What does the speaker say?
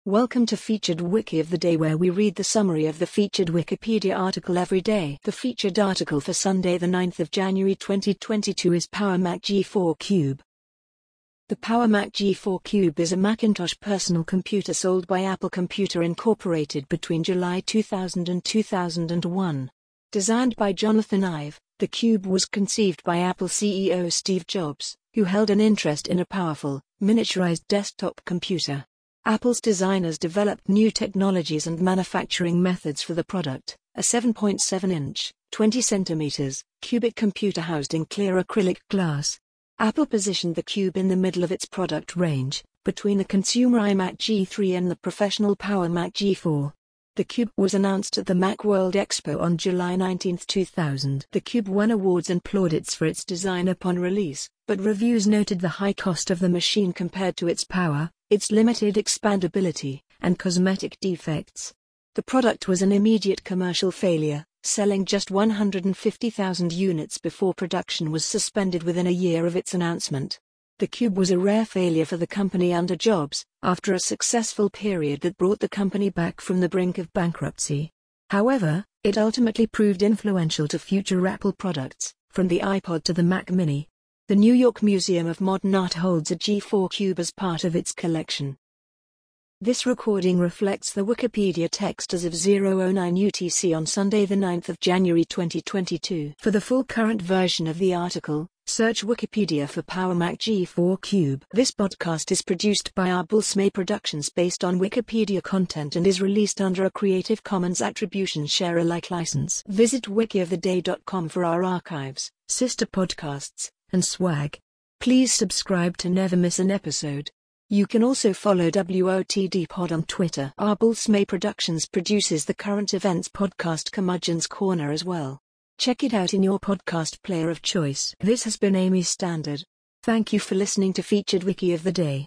Welcome to Featured Wiki of the Day, where we read the summary of the featured Wikipedia article every day. The featured article for Sunday the 9th of January 2022 is Power Mac G4 Cube. The Power Mac G4 Cube is a Macintosh personal computer sold by Apple Computer Incorporated between July 2000 and 2001. Designed by Jonathan Ive, the Cube was conceived by Apple CEO Steve Jobs, who held an interest in a powerful, miniaturized desktop computer. Apple's designers developed new technologies and manufacturing methods for the product, a 7.7-inch, 20 cm, cubic computer housed in clear acrylic glass. Apple positioned the Cube in the middle of its product range, between the consumer iMac G3 and the professional Power Mac G4. The Cube was announced at the Macworld Expo on July 19, 2000. The Cube won awards and plaudits for its design upon release, but reviews noted the high cost of the machine compared to its power, its limited expandability, and cosmetic defects. The product was an immediate commercial failure, selling just 150,000 units before production was suspended within a year of its announcement. The Cube was a rare failure for the company under Jobs, after a successful period that brought the company back from the brink of bankruptcy. However, it ultimately proved influential to future Apple products, from the iPod to the Mac Mini. The New York Museum of Modern Art holds a G4 Cube as part of its collection. This recording reflects the Wikipedia text as of 09 UTC on Sunday the 9th of January 2022. For the full current version of the article, search Wikipedia for Power Mac G4 Cube. This podcast is produced by Arbulsmay Productions based on Wikipedia content and is released under a Creative Commons Attribution Share Alike license. Visit wikioftheday.com for our archives, sister podcasts, and swag. Please subscribe to never miss an episode. You can also follow WOTD Pod on Twitter. Arbulsmay Productions produces the current events podcast Curmudgeon's Corner as well. Check it out in your podcast player of choice. This has been Amy Standard. Thank you for listening to Featured Wiki of the Day.